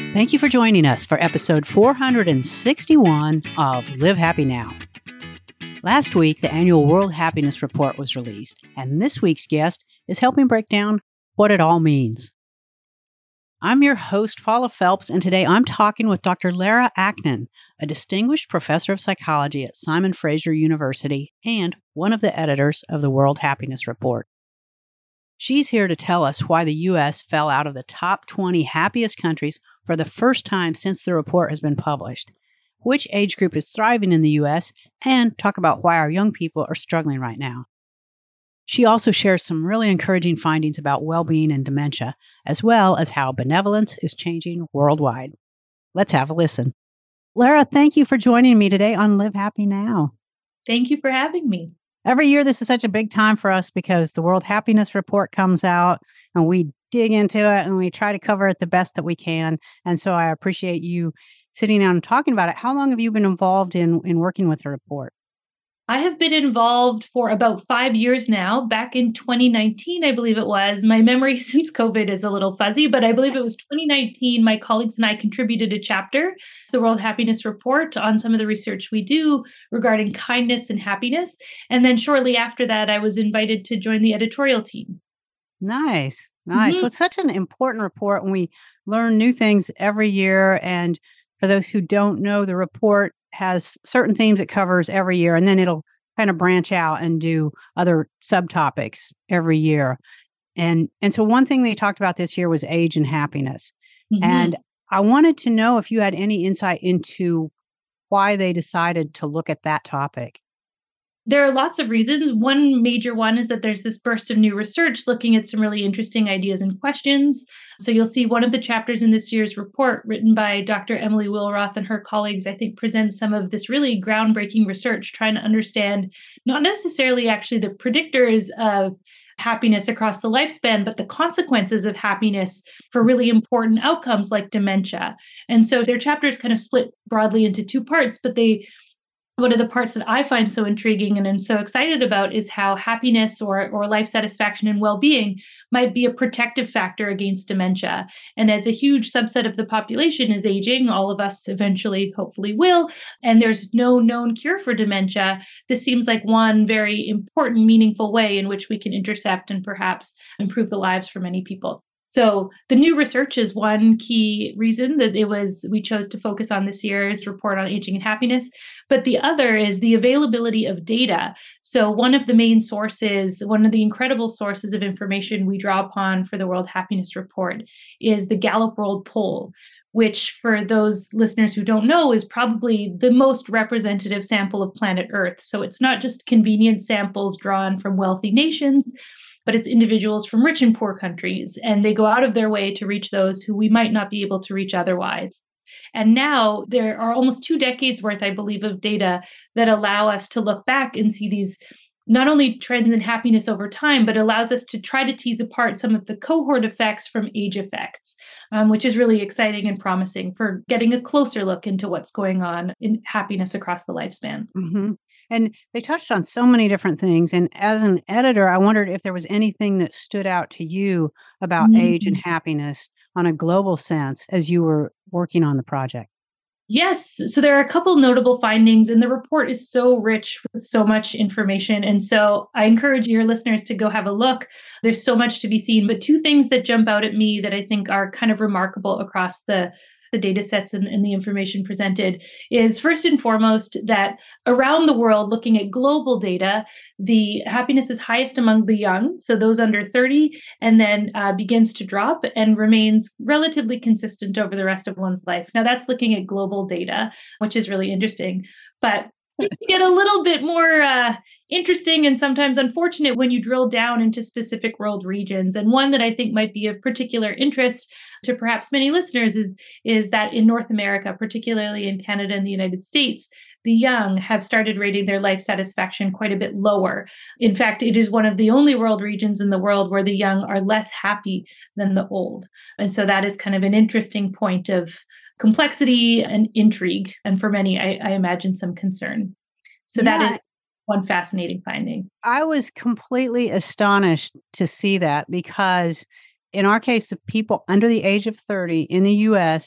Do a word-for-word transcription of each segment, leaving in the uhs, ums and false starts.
Thank you for joining us for episode four hundred sixty-one of Live Happy Now. Last week, the annual World Happiness Report was released, and this week's guest is helping break down what it all means. I'm your host, Paula Phelps, and today I'm talking with Doctor Lara Aknin, a distinguished professor of psychology at Simon Fraser University and one of the editors of the World Happiness Report. She's here to tell us why the U S fell out of the top twenty happiest countries for the first time since the report has been published, which age group is thriving in the U S, and talk about why our young people are struggling right now. She also shares some really encouraging findings about well-being and dementia, as well as how benevolence is changing worldwide. Let's have a listen. Lara, thank you for joining me today on Live Happy Now. Thank you for having me. Every year, this is such a big time for us because the World Happiness Report comes out and we dig into it and we try to cover it the best that we can. And so I appreciate you sitting down and talking about it. How long have you been involved in, in working with the report? I have been involved for about five years now. Back in twenty nineteen, I believe it was. My memory since COVID is a little fuzzy, but I believe it was twenty nineteen. My colleagues and I contributed a chapter to the World Happiness Report on some of the research we do regarding kindness and happiness. And then shortly after that, I was invited to join the editorial team. Nice, nice. Mm-hmm. Well, it's such an important report when we learn new things every year. And for those who don't know, the report has certain themes it covers every year, and then it'll kind of branch out and do other subtopics every year. And and so one thing they talked about this year was age and happiness. Mm-hmm. And I wanted to know if you had any insight into why they decided to look at that topic. There are lots of reasons. One major one is that there's this burst of new research looking at some really interesting ideas and questions. So you'll see one of the chapters in this year's report written by Doctor Emily Willroth and her colleagues, I think, presents some of this really groundbreaking research trying to understand not necessarily actually the predictors of happiness across the lifespan, but the consequences of happiness for really important outcomes like dementia. And so their chapter is kind of split broadly into two parts, but they one of the parts that I find so intriguing and am so excited about is how happiness or, or life satisfaction and well-being might be a protective factor against dementia. And as a huge subset of the population is aging, all of us eventually, hopefully will, and there's no known cure for dementia, this seems like one very important, meaningful way in which we can intercept and perhaps improve the lives for many people. So the new research is one key reason that it was we chose to focus on this year's report on aging and happiness. But the other is the availability of data. So one of the main sources, one of the incredible sources of information we draw upon for the World Happiness Report is the Gallup World Poll, which for those listeners who don't know is probably the most representative sample of planet Earth. So it's not just convenient samples drawn from wealthy nations, but it's individuals from rich and poor countries, and they go out of their way to reach those who we might not be able to reach otherwise. And now there are almost two decades worth, I believe, of data that allow us to look back and see these not only trends in happiness over time, but allows us to try to tease apart some of the cohort effects from age effects, um, which is really exciting and promising for getting a closer look into what's going on in happiness across the lifespan. Mm-hmm. And they touched on so many different things. And as an editor, I wondered if there was anything that stood out to you about mm-hmm. age and happiness on a global sense as you were working on the project. Yes. So there are a couple notable findings, and the report is so rich with so much information. And so I encourage your listeners to go have a look. There's so much to be seen. But two things that jump out at me that I think are kind of remarkable across the the data sets and, and the information presented is first and foremost that around the world, looking at global data, the happiness is highest among the young, so those under thirty, and then uh, begins to drop and remains relatively consistent over the rest of one's life. Now that's looking at global data, which is really interesting. But it can get a little bit more uh, interesting and sometimes unfortunate when you drill down into specific world regions. And one that I think might be of particular interest to perhaps many listeners is, is that in North America, particularly in Canada and the United States, the young have started rating their life satisfaction quite a bit lower. In fact, it is one of the only world regions in the world where the young are less happy than the old. And so that is kind of an interesting point of complexity and intrigue, and for many, I, I imagine some concern. So yeah. That is one fascinating finding. I was completely astonished to see that because in our case, the people under the age of thirty in the U S,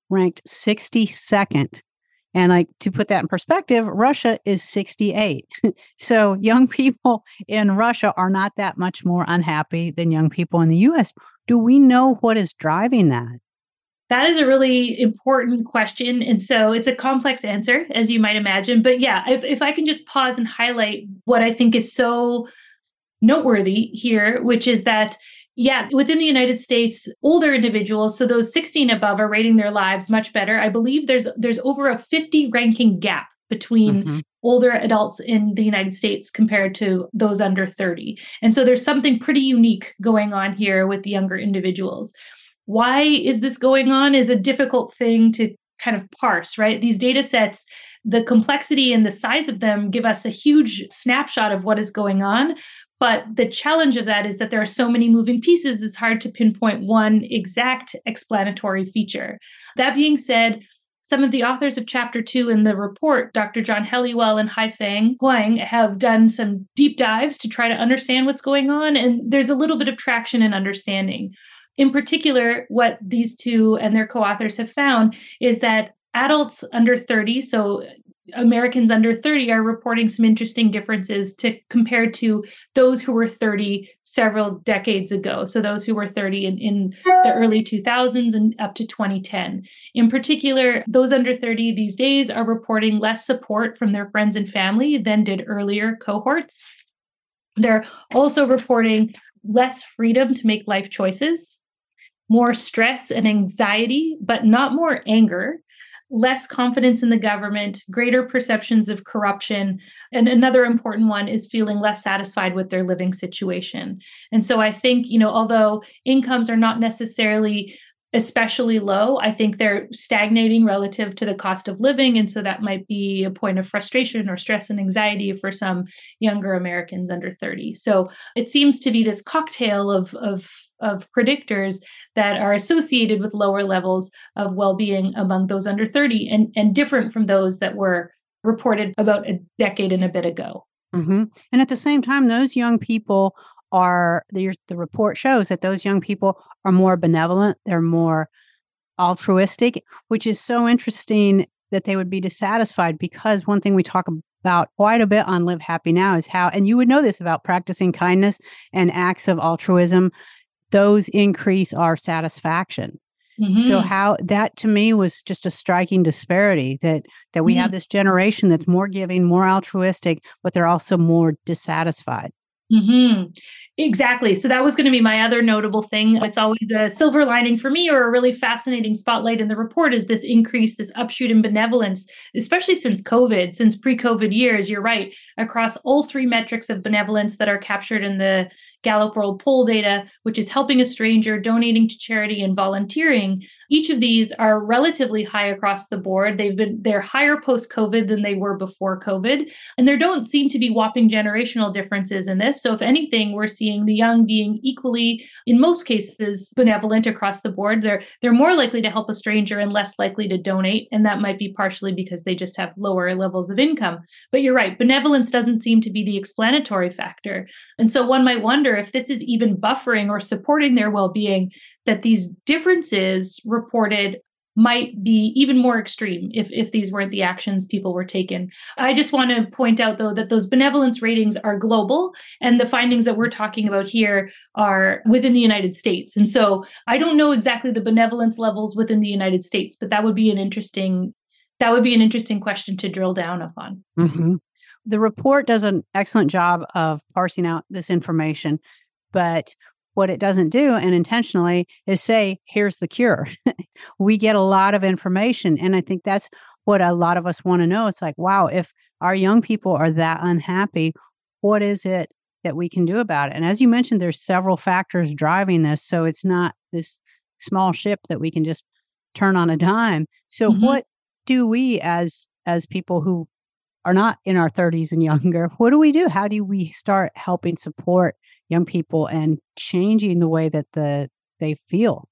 ranked sixty-second. And like to put that in perspective, Russia is sixty-eight. So young people in Russia are not that much more unhappy than young people in the U S. Do we know what is driving that? That is a really important question. And so it's a complex answer, as you might imagine. But yeah, if, if I can just pause and highlight what I think is so noteworthy here, which is that yeah, within the United States, older individuals, so those sixteen above, are rating their lives much better. I believe there's there's over a fifty ranking gap between mm-hmm. older adults in the United States compared to those under thirty. And so there's something pretty unique going on here with the younger individuals. Why is this going on is a difficult thing to kind of parse, right? These data sets, the complexity and the size of them give us a huge snapshot of what is going on. But the challenge of that is that there are so many moving pieces, it's hard to pinpoint one exact explanatory feature. That being said, some of the authors of chapter two in the report, Doctor John Helliwell and Haifeng Huang, have done some deep dives to try to understand what's going on. And there's a little bit of traction and understanding. In particular, what these two and their co-authors have found is that adults under thirty, so Americans under thirty, are reporting some interesting differences to compared to those who were thirty several decades ago. So those who were thirty in, in the early two thousands and up to twenty ten. In particular, those under thirty these days are reporting less support from their friends and family than did earlier cohorts. They're also reporting less freedom to make life choices, more stress and anxiety, but not more anger, less confidence in the government, greater perceptions of corruption. And another important one is feeling less satisfied with their living situation. And so I think, you know, although incomes are not necessarily especially low, I think they're stagnating relative to the cost of living. And so that might be a point of frustration or stress and anxiety for some younger Americans under thirty. So it seems to be this cocktail of, of, of predictors that are associated with lower levels of well-being among those under thirty and, and different from those that were reported about a decade and a bit ago. Mm-hmm. And at the same time, those young people are, the, the report shows that those young people are more benevolent, they're more altruistic, which is so interesting that they would be dissatisfied, because one thing we talk about quite a bit on Live Happy Now is how, and you would know this about practicing kindness and acts of altruism, those increase our satisfaction. Mm-hmm. So how that to me was just a striking disparity that that we mm-hmm. have this generation that's more giving, more altruistic, but they're also more dissatisfied. Mm-hmm. Exactly. So that was going to be my other notable thing. It's always a silver lining for me, or a really fascinating spotlight in the report, is this increase, this upshoot in benevolence, especially since COVID, since pre-COVID years. You're right. Across all three metrics of benevolence that are captured in the Gallup World Poll data, which is helping a stranger, donating to charity, and volunteering, each of these are relatively high across the board. They've been they're higher post-COVID than they were before COVID. And there don't seem to be whopping generational differences in this. So if anything, we're seeing the young being equally, in most cases, benevolent across the board. They're they're more likely to help a stranger and less likely to donate. And that might be partially because they just have lower levels of income. But you're right, benevolence doesn't seem to be the explanatory factor. And so one might wonder if this is even buffering or supporting their well-being, that these differences reported might be even more extreme if, if these weren't the actions people were taking. I just want to point out, though, that those benevolence ratings are global, and the findings that we're talking about here are within the United States. And so I don't know exactly the benevolence levels within the United States, but that would be an interesting that would be an interesting question to drill down upon. Mm-hmm. The report does an excellent job of parsing out this information, but what it doesn't do, and intentionally, is say, here's the cure. We get a lot of information. And I think that's what a lot of us want to know. It's like, wow, if our young people are that unhappy, what is it that we can do about it? And as you mentioned, there's several factors driving this. So it's not this small ship that we can just turn on a dime. So mm-hmm. what do we as as people who are not in our thirties and younger, what do we do? How do we start helping support young people and changing the way that the they feel?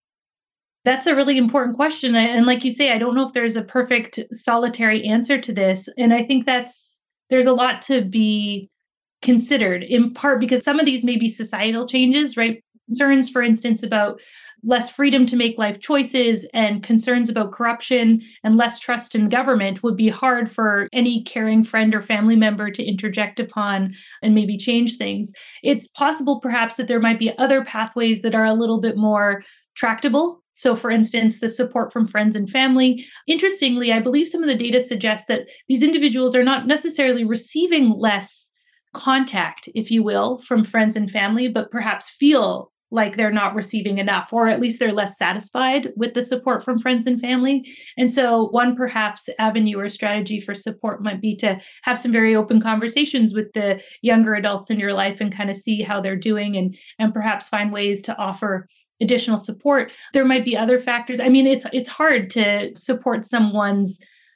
That's a really important question. And like you say, I don't know if there's a perfect solitary answer to this. And I think that's there's a lot to be considered, in part because some of these may be societal changes, right? Concerns, for instance, about less freedom to make life choices and concerns about corruption and less trust in government would be hard for any caring friend or family member to interject upon and maybe change things. It's possible perhaps that there might be other pathways that are a little bit more tractable. So, for instance, the support from friends and family. Interestingly, I believe some of the data suggests that these individuals are not necessarily receiving less contact, if you will, from friends and family, but perhaps feel like they're not receiving enough, or at least they're less satisfied with the support from friends and family. And so one perhaps avenue or strategy for support might be to have some very open conversations with the younger adults in your life and kind of see how they're doing, and, and perhaps find ways to offer additional support. There might be other factors. I mean, it's it's hard to support someone's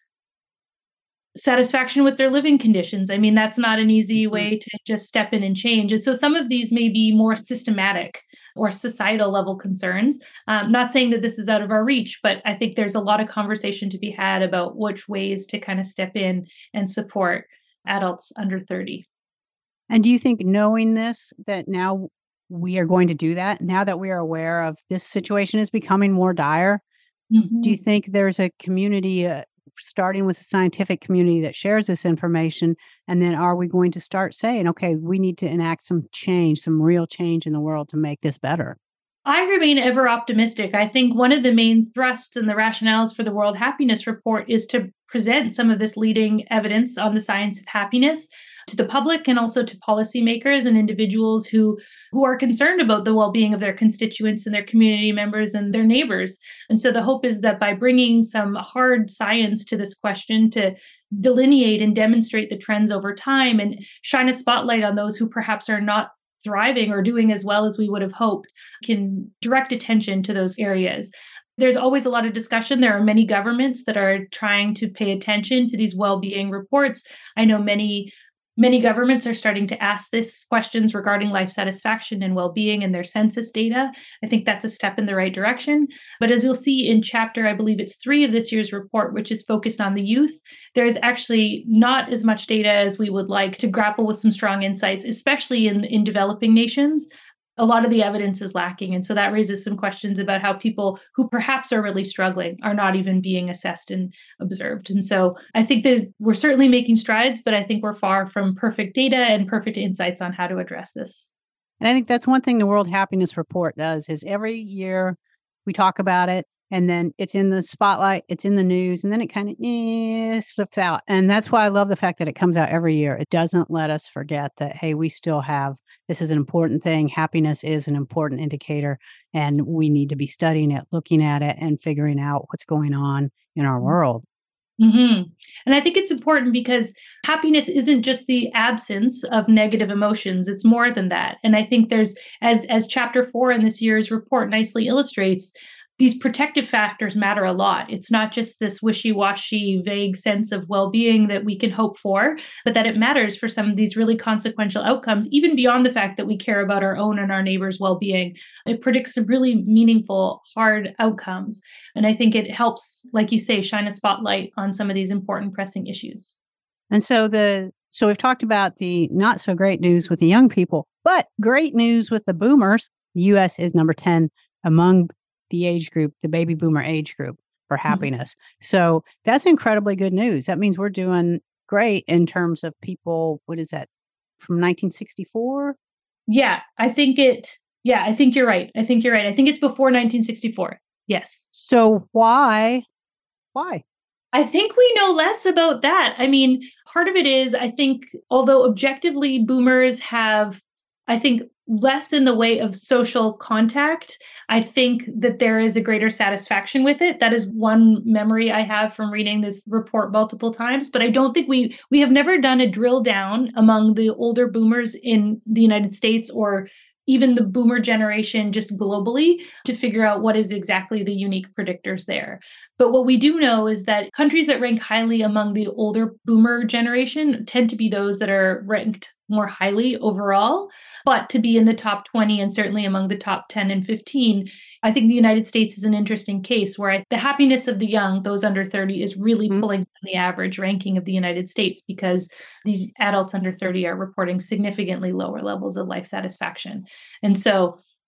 satisfaction with their living conditions. I mean, that's not an easy way to just step in and change. And so some of these may be more systematic or societal level concerns. Um, not saying that this is out of our reach, but I think there's a lot of conversation to be had about which ways to kind of step in and support adults under thirty. And do you think, knowing this, that now we are going to do that, now that we are aware of this situation is becoming more dire, Mm-hmm. do you think there's a community, uh, starting with the scientific community, that shares this information? And then are we going to start saying, okay, we need to enact some change, some real change in the world to make this better? I remain ever optimistic. I think one of the main thrusts and the rationales for the World Happiness Report is to present some of this leading evidence on the science of happiness to the public and also to policymakers and individuals who, who are concerned about the well-being of their constituents and their community members and their neighbors. And so the hope is that by bringing some hard science to this question to delineate and demonstrate the trends over time and shine a spotlight on those who perhaps are not thriving or doing as well as we would have hoped, can direct attention to those areas. There's always a lot of discussion. There are many governments that are trying to pay attention to these well-being reports. I know many Many governments are starting to ask this questions regarding life satisfaction and well-being in their census data. I think that's a step in the right direction. But as you'll see in chapter, I believe it's three of this year's report, which is focused on the youth, there's actually not as much data as we would like to grapple with some strong insights, especially in, in developing nations. A lot of the evidence is lacking. And so that raises some questions about how people who perhaps are really struggling are not even being assessed and observed. And so I think there's, we're certainly making strides, but I think we're far from perfect data and perfect insights on how to address this. And I think that's one thing the World Happiness Report does, is every year we talk about it, and then it's in the spotlight, it's in the news, and then it kind of eh, slips out. And that's why I love the fact that it comes out every year. It doesn't let us forget that, hey, we still have, this is an important thing. Happiness is an important indicator, and we need to be studying it, looking at it, and figuring out what's going on in our world. Mm-hmm. And I think it's important because happiness isn't just the absence of negative emotions. It's more than that. And I think there's, as, as chapter four in this year's report nicely illustrates, these protective factors matter a lot. It's not just this wishy-washy, vague sense of well-being that we can hope for, but that it matters for some of these really consequential outcomes, even beyond the fact that we care about our own and our neighbors' well-being. It predicts some really meaningful, hard outcomes. And I think it helps, like you say, shine a spotlight on some of these important pressing issues. And so the so we've talked about the not so great news with the young people, but great news with the boomers. The U S is number ten among the age group, the baby boomer age group, for happiness. Mm-hmm. So that's incredibly good news. That means we're doing great in terms of people. What is that, from nineteen sixty-four? Yeah, I think it, yeah, I think you're right. I think you're right. I think it's before nineteen sixty-four. Yes. So why, why? I think we know less about that. I mean, part of it is, I think, although objectively boomers have, I think, less in the way of social contact, I think that there is a greater satisfaction with it. That is one memory I have from reading this report multiple times. But I don't think we we have never done a drill down among the older boomers in the United States, or even the boomer generation just globally, to figure out what is exactly the unique predictors there. But what we do know is that countries that rank highly among the older boomer generation tend to be those that are ranked more highly overall. But to be in the top twenty, and certainly among the top ten and fifteen, I think the United States is an interesting case where I, the happiness of the young, those under thirty, is really mm-hmm. pulling down the average ranking of the United States, because these adults under thirty are reporting significantly lower levels of life satisfaction. And so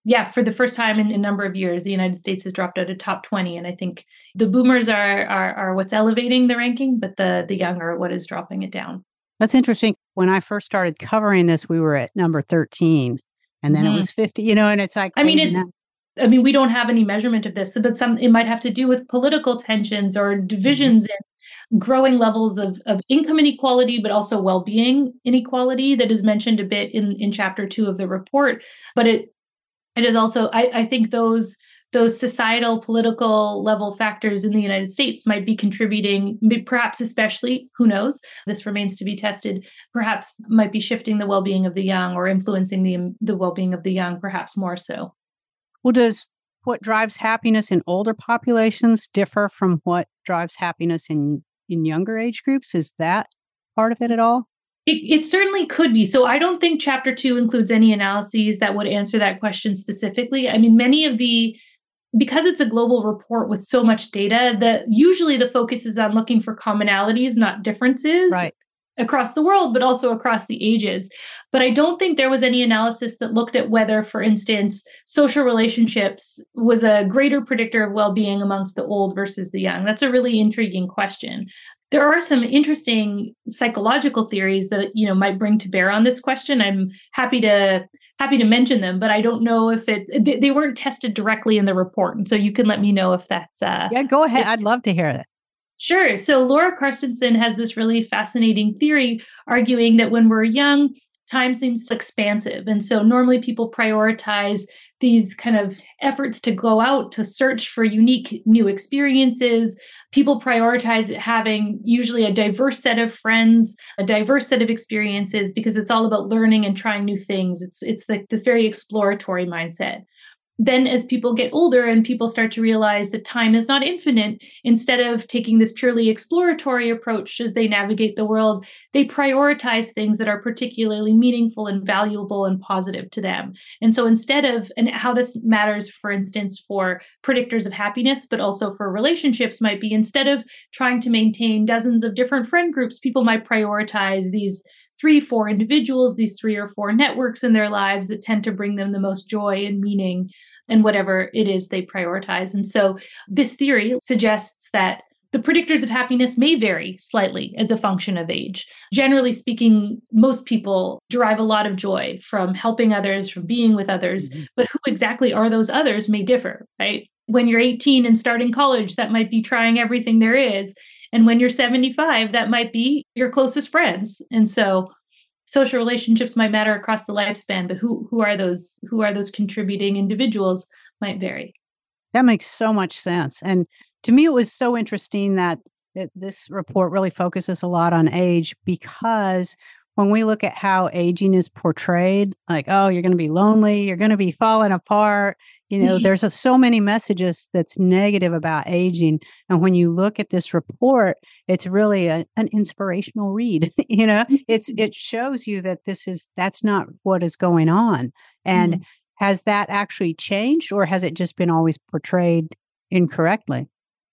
yeah, for the first time in a number of years, the United States has dropped out of top twenty. And I think the boomers are are, are what's elevating the ranking, but the, the young are what is dropping it down. That's interesting. When I first started covering this, we were at number thirteen, and then mm-hmm. it was fifty, you know, and it's like, I mean, it's, now. I mean, we don't have any measurement of this, but some, it might have to do with political tensions or divisions mm-hmm. and growing levels of, of income inequality, but also well-being inequality that is mentioned a bit in, in chapter two of the report. But it, it is also, I, I think those those societal, political level factors in the United States might be contributing, perhaps especially, who knows, this remains to be tested, perhaps might be shifting the well-being of the young or influencing the, the well-being of the young, perhaps more so. Well, does what drives happiness in older populations differ from what drives happiness in, in younger age groups? Is that part of it at all? It, it certainly could be. So I don't think chapter two includes any analyses that would answer that question specifically. I mean, many of the because it's a global report with so much data, that usually the focus is on looking for commonalities, not differences right. across the world, but also across the ages. But I don't think there was any analysis that looked at whether, for instance, social relationships was a greater predictor of well-being amongst the old versus the young. That's a really intriguing question. There are some interesting psychological theories that, you know, might bring to bear on this question. I'm happy to happy to mention them, but I don't know if it they, they weren't tested directly in the report. And so you can let me know if that's uh Yeah, go ahead. If, I'd love to hear that. Sure. So Laura Carstensen has this really fascinating theory arguing that when we're young, time seems expansive. And so normally people prioritize these kind of efforts to go out to search for unique new experiences. People prioritize having usually a diverse set of friends, a diverse set of experiences, because it's all about learning and trying new things. It's it's like this very exploratory mindset. Then as people get older and people start to realize that time is not infinite, instead of taking this purely exploratory approach as they navigate the world, they prioritize things that are particularly meaningful and valuable and positive to them. And so instead of, and how this matters, for instance, for predictors of happiness, but also for relationships might be, instead of trying to maintain dozens of different friend groups, people might prioritize these three, four individuals, these three or four networks in their lives that tend to bring them the most joy and meaning and whatever it is they prioritize. And so this theory suggests that the predictors of happiness may vary slightly as a function of age. Generally speaking, most people derive a lot of joy from helping others, from being with others, mm-hmm. but who exactly are those others may differ, right? When you're eighteen and starting college, that might be trying everything there is. And when you're seventy-five, that might be your closest friends. And so social relationships might matter across the lifespan, but who who are those who are those contributing individuals might vary. That makes so much sense. And to me, it was so interesting that, that this report really focuses a lot on age, because when we look at how aging is portrayed, like, oh, you're going to be lonely, you're going to be falling apart. You know, there's a, so many messages that's negative about aging. And when you look at this report, it's really a, an inspirational read. You know, it's it shows you that this is that's not what is going on. And mm-hmm. has that actually changed, or has it just been always portrayed incorrectly?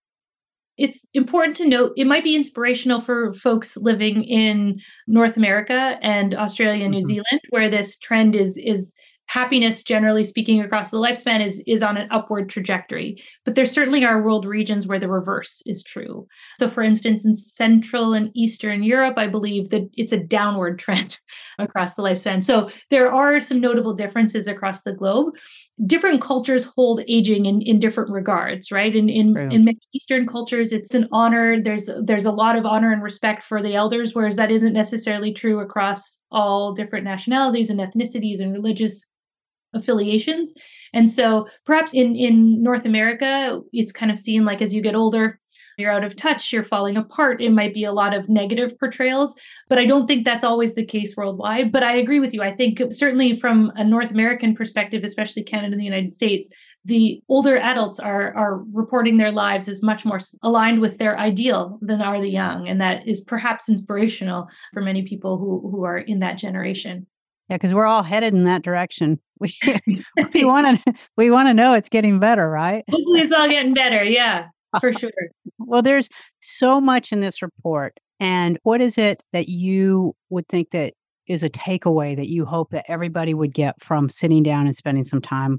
It's important to note it might be inspirational for folks living in North America and Australia and New mm-hmm. Zealand, where this trend is is happiness, generally speaking, across the lifespan is is on an upward trajectory. But there certainly are world regions where the reverse is true. So for instance, in Central and Eastern Europe, I believe that it's a downward trend across the lifespan. So there are some notable differences across the globe. Different cultures hold aging in, in different regards, right? In in, in many Eastern cultures, it's an honor. There's there's a lot of honor and respect for the elders, whereas that isn't necessarily true across all different nationalities and ethnicities and religious affiliations. And so perhaps in, in North America, it's kind of seen like as you get older, you're out of touch, you're falling apart. It might be a lot of negative portrayals, but I don't think that's always the case worldwide. But I agree with you. I think certainly from a North American perspective, especially Canada and the United States, the older adults are are reporting their lives as much more aligned with their ideal than are the young. And that is perhaps inspirational for many people who, who are in that generation. Yeah, because we're all headed in that direction. We we want to we want to know it's getting better, right? Hopefully, it's all getting better. Yeah, for sure. Well, there's so much in this report, and what is it that you would think that is a takeaway that you hope that everybody would get from sitting down and spending some time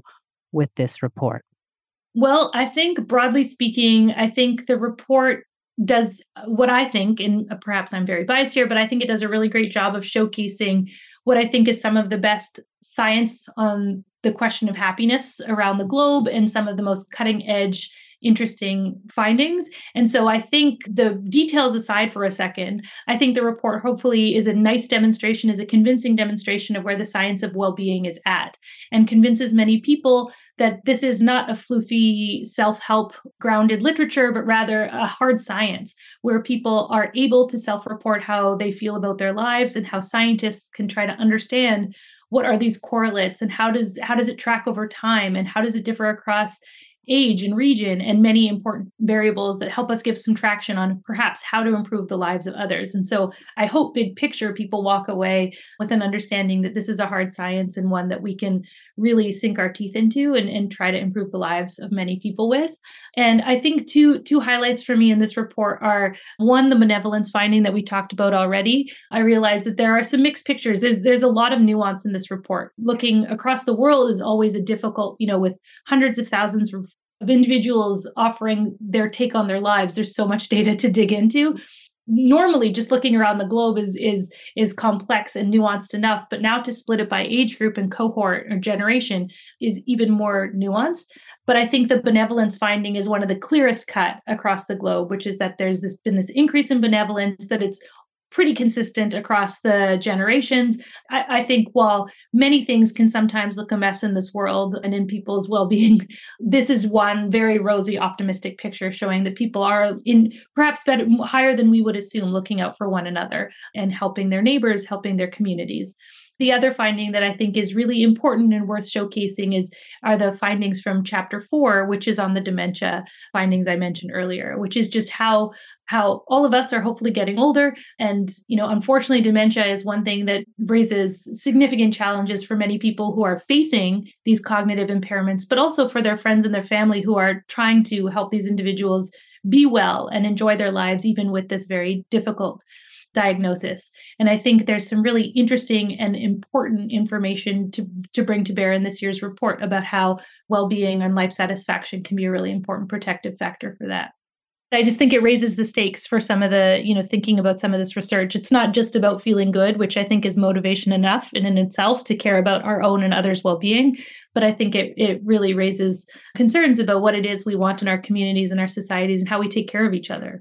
with this report? Well, I think broadly speaking, I think the report does what I think, and perhaps I'm very biased here, but I think it does a really great job of showcasing what I think is some of the best science on the question of happiness around the globe and some of the most cutting edge, interesting findings. And so I think, the details aside for a second, I think the report hopefully is a nice demonstration, is a convincing demonstration of where the science of well-being is at, and convinces many people that this is not a floofy self-help grounded literature, but rather a hard science where people are able to self-report how they feel about their lives and how scientists can try to understand what are these correlates and how does how does it track over time and how does it differ across age and region, and many important variables that help us give some traction on perhaps how to improve the lives of others. And so I hope, big picture, people walk away with an understanding that this is a hard science and one that we can really sink our teeth into and, and try to improve the lives of many people with. And I think two, two highlights for me in this report are, one, the benevolence finding that we talked about already. I realize that there are some mixed pictures. There, there's a lot of nuance in this report. Looking across the world is always a difficult, you know, with hundreds of thousands of of individuals offering their take on their lives. There's so much data to dig into. Normally, just looking around the globe is is is complex and nuanced enough, but now to split it by age group and cohort or generation is even more nuanced. But I think the benevolence finding is one of the clearest cut across the globe, which is that there's this been this increase in benevolence, that it's pretty consistent across the generations. I, I think while many things can sometimes look a mess in this world and in people's well-being, this is one very rosy, optimistic picture showing that people are in perhaps better, higher than we would assume, looking out for one another and helping their neighbors, helping their communities. The other finding that I think is really important and worth showcasing is are the findings from chapter four, which is on the dementia findings I mentioned earlier, which is just how how all of us are hopefully getting older. And, you know, unfortunately, dementia is one thing that raises significant challenges for many people who are facing these cognitive impairments, but also for their friends and their family who are trying to help these individuals be well and enjoy their lives, even with this very difficult diagnosis. And I think there's some really interesting and important information to, to bring to bear in this year's report about how well-being and life satisfaction can be a really important protective factor for that. I just think it raises the stakes for some of the, you know, thinking about some of this research. It's not just about feeling good, which I think is motivation enough in and itself to care about our own and others' well-being. But I think it it really raises concerns about what it is we want in our communities and our societies and how we take care of each other.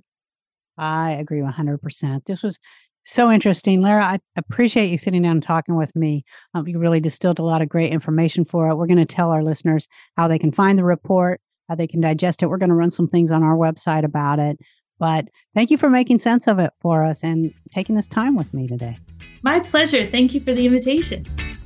I agree one hundred percent. This was so interesting. Lara, I appreciate you sitting down and talking with me. Um, you really distilled a lot of great information for it. We're going to tell our listeners how they can find the report, how they can digest it. We're going to run some things on our website about it. But thank you for making sense of it for us and taking this time with me today. My pleasure. Thank you for the invitation.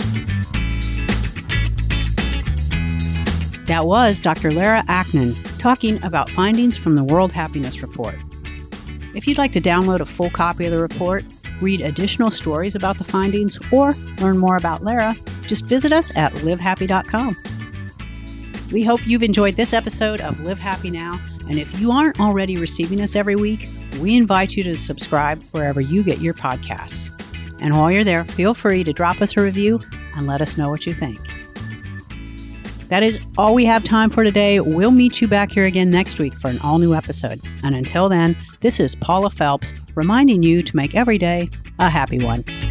That was Doctor Lara Acton talking about findings from the World Happiness Report. If you'd like to download a full copy of the report, read additional stories about the findings, or learn more about Lara, just visit us at live happy dot com. We hope you've enjoyed this episode of Live Happy Now, and if you aren't already receiving us every week, we invite you to subscribe wherever you get your podcasts. And while you're there, feel free to drop us a review and let us know what you think. That is all we have time for today. We'll meet you back here again next week for an all-new episode. And until then, this is Paula Phelps reminding you to make every day a happy one.